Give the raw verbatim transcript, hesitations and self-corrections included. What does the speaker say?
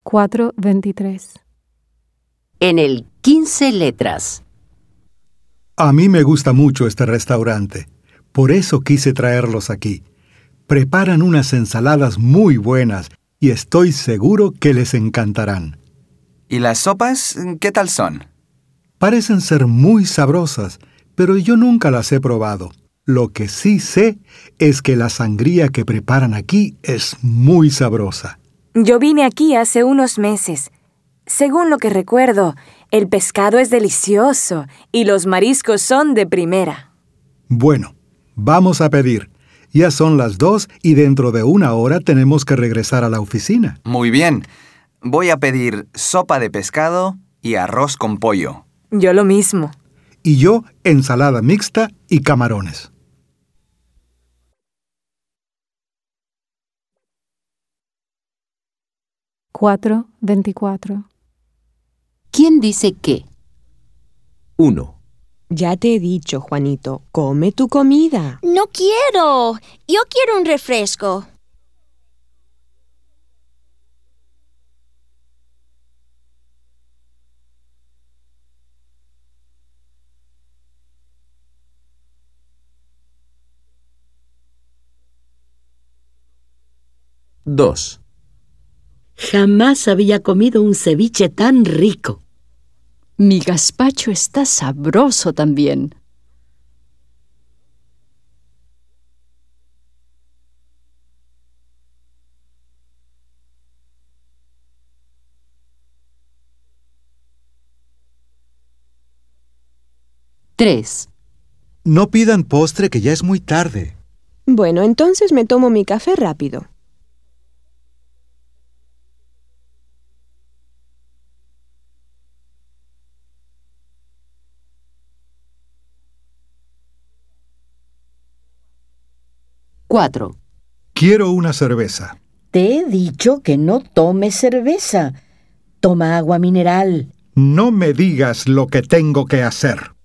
cuatro veintitrés. En el quince letras. A mí me gusta mucho este restaurante. Por eso quise traerlos aquí. Preparan unas ensaladas muy buenas y estoy seguro que les encantarán. ¿Y las sopas qué tal son? Parecen ser muy sabrosas, pero yo nunca las he probado. Lo que sí sé es que la sangría que preparan aquí es muy sabrosa. Yo vine aquí hace unos meses. Según lo que recuerdo, el pescado es delicioso y los mariscos son de primera. Bueno, vamos a pedir. Ya son las dos y dentro de una hora tenemos que regresar a la oficina. Muy bien. Voy a pedir sopa de pescado y arroz con pollo. Yo lo mismo. Y yo, ensalada mixta y camarones. cuatro veinticuatro. ¿Quién dice qué? uno. Ya te he dicho, Juanito, come tu comida. No quiero. Yo quiero un refresco. dos. Jamás había comido un ceviche tan rico. Mi gazpacho está sabroso también. tres. No pidan postre, que ya es muy tarde. Bueno, entonces me tomo mi café rápido. cuatro. Quiero una cerveza. Te he dicho que no tomes cerveza. Toma agua mineral. No me digas lo que tengo que hacer.